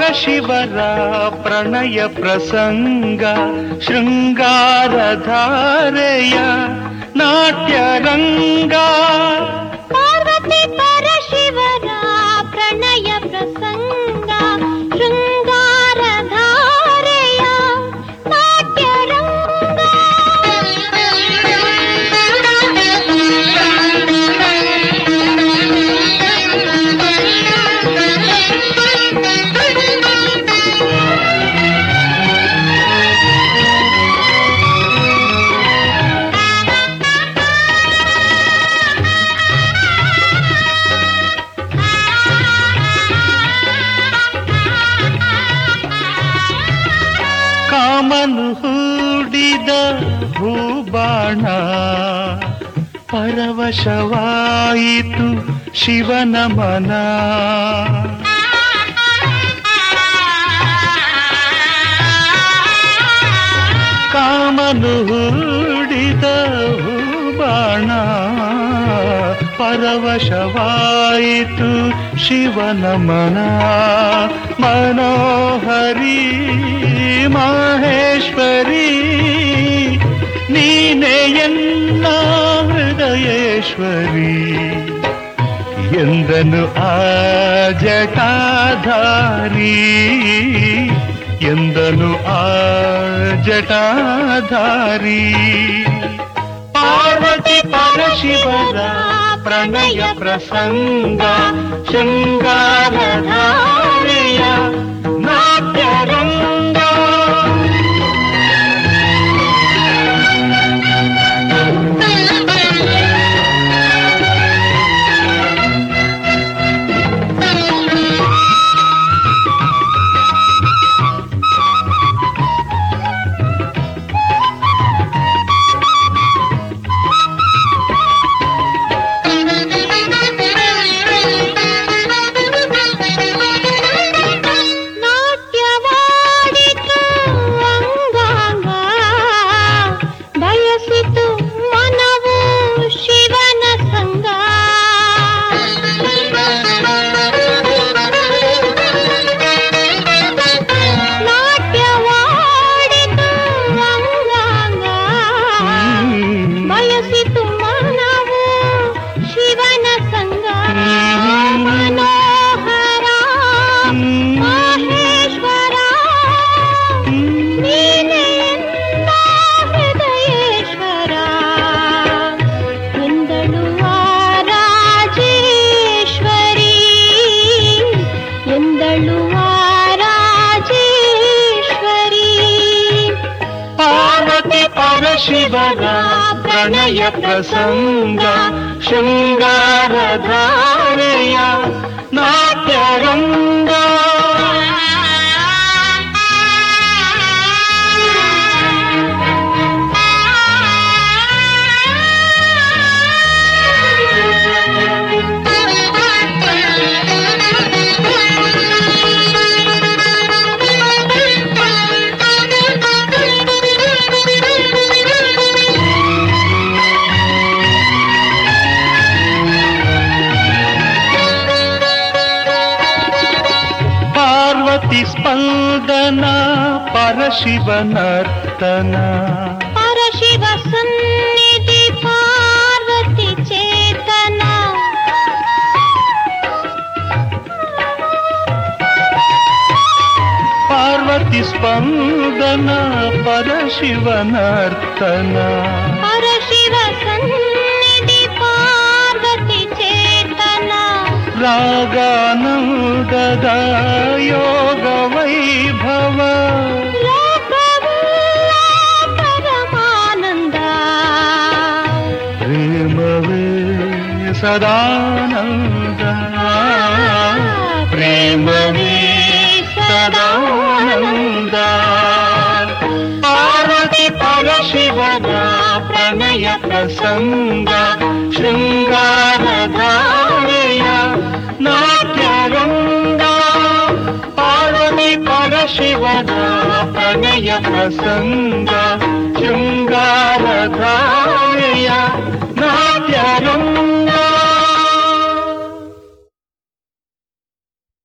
ಪರಶಿವರ ಪ್ರಣಯ ಪ್ರಸಂಗ ಶೃಂಗಾರಧಾರೆಯ ನಾಟ್ಯರಂಗ. ಪಾರ್ವತಿ ಪರಶಿವರ ಪ್ರಣಯ ಪ್ರಸಂಗ ಶೃಂಗಾರಧಾರೆಯ ನಾಟ್ಯರಂಗ. ಕಾಮನು ಹೂಡಿದ ಹೂಬಾಣ ಪರವಶವಾಯಿತು ಶಿವನ ಮನ. ಕಾಮನು ಹೂಡಿದ ಹೂಬಾಣ ಪರವಶವಾಯಿತು ಶಿವನ ಮನ. ಮನೋಹರಿ ಮಹೇಶ್ವರಿ ನೀನೇ ಎನ್ನ ಹೃದಯೇಶ್ವರಿ ಎಂದನು ಆ ಜಟಾಧಾರಿ. ಎಂದನು ಆ ಜಟಾಧಾರಿ. ಪಾರ್ವತಿ ಪರಶಿವರ ಪ್ರಣಯ ಪ್ರಸಂಗ ಶೃಂಗಾರಧಾರೆಯ ನಾಟ್ಯರಂಗ. ಶಿವರ ಪ್ರಣಯ ಪ್ರಸಂಗ ಶೃಂಗಾರಧಾರೆಯ ನಾಟ್ಯರಂಗ. ಸ್ಪಂದನ ಪರಶಿವನರ್ತನ. ಪರಶಿವ ಸನ್ನಿಧಿ ಪಾರ್ವತಿ ಚೇತನ. ಪಾರ್ವತಿ ಸ್ಪಂದನ ಪರಶಿವನರ್ತನ. ಪರಶಿವ ಸನ್ನಿಧಿ ಪಾರ್ವತಿ ಚೇತನ. ರಾಗಾನಂದದ ಯೋಗ ವೈಭವ. ಪರಮಾನಂದ ಪ್ರೇಮವೇ ಸದಾನಂದ. ಪ್ರೇಮವೇ ಸದಾನಂದ. ಪಾರ್ವತಿ ಪರಶಿವನ ಪ್ರಣಯ ಪ್ರಸಂಗ ಶೃಂಗಾರಧಾರೆಯ ನಾಟ್ಯರಂಗ. ಪಾರ್ವತಿ ಪರಶಿವನ ಪ್ರಣಯ ಪ್ರಸಂಗ ಶೃಂಗಾರಧಾರೆಯ